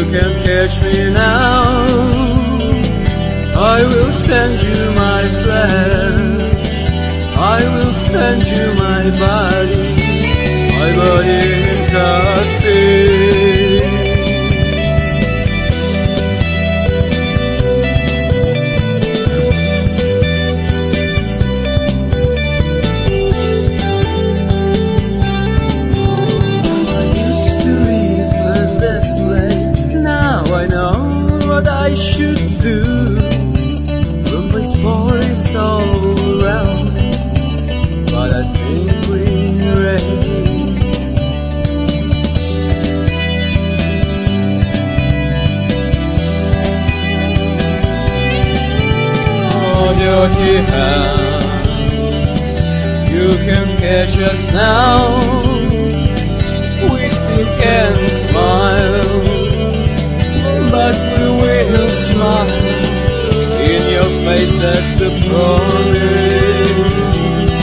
can't catch me now. I will send you my flesh, I will send you my body in coffee. I know what I should do. Rumors boys all around, but I think we're ready. Oh, dirty hands, you can catch us now. We still can smile, but we will smile in your face, that's the promise.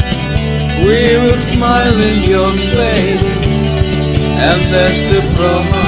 We will smile in your face, and that's the promise.